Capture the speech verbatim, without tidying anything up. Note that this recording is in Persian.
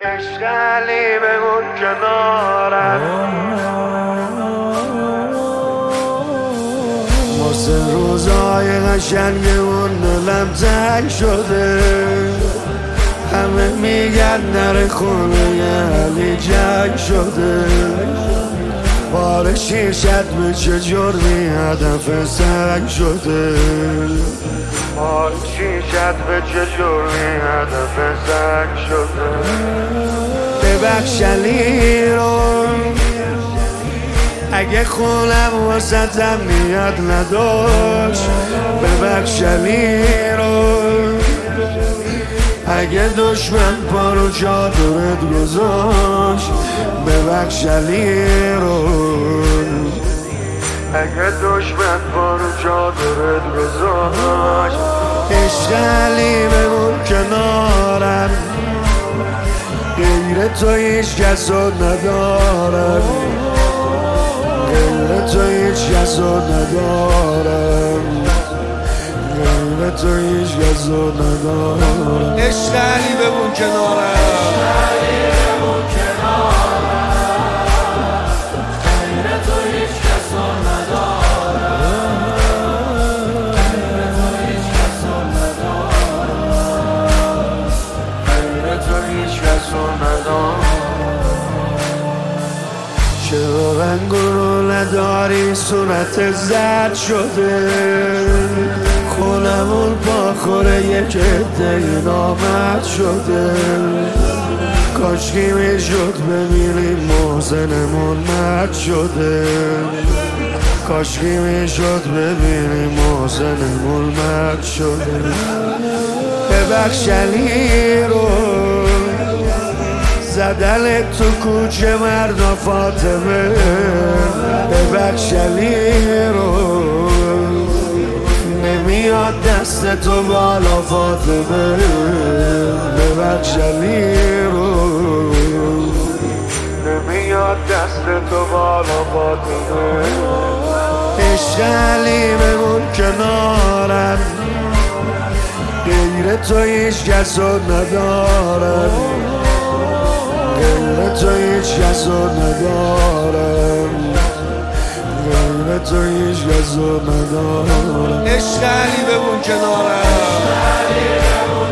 عشق علی بمون کنارم، واسه روزای قشنگمون دلم تنگ شده. همه میگن در خونه علی جنگ شده. بار شیشت به چه جرمی هدف سنگ شده. بار شیشت به چه جرمی هدف سنگ شده. ببخش علی رو اگه خونم واسطم نیت نداشت. ببخش علی رو اگه دشمن پارو چادرت گذاشت. ببخش علی رو اگه دشمن پارو چادرت گذاشت. عشق علی بمون کنارم، غیر تو هیچ کسو ندارم. غیر تو هیچ کسو ندارم. غیر تو هیچ کسو ندارم. عشق علی بمون کنارم. چرا رنگ رو نداری صورت زرد شده. خونمون با خوره یک عده نامرد شده. کاشکی میشد ببینیم محسنمون مرد شده. کاشکی میشد ببینیم محسنمون مرد شده. ببخش علی رو زدن تو کوچه مردا فاطمه. ببخش علی رو نمیاد دست تو بالا فاطمه. ببخش علی رو نمیاد دست تو بالا فاطمه. عشق علی بمون کنارم، غیر تو هیچ کسو ندارم. غیر تو هیچ کسو ندارم. غیر تو هیچ کسو ندارم. عشق علی بمون کنارم.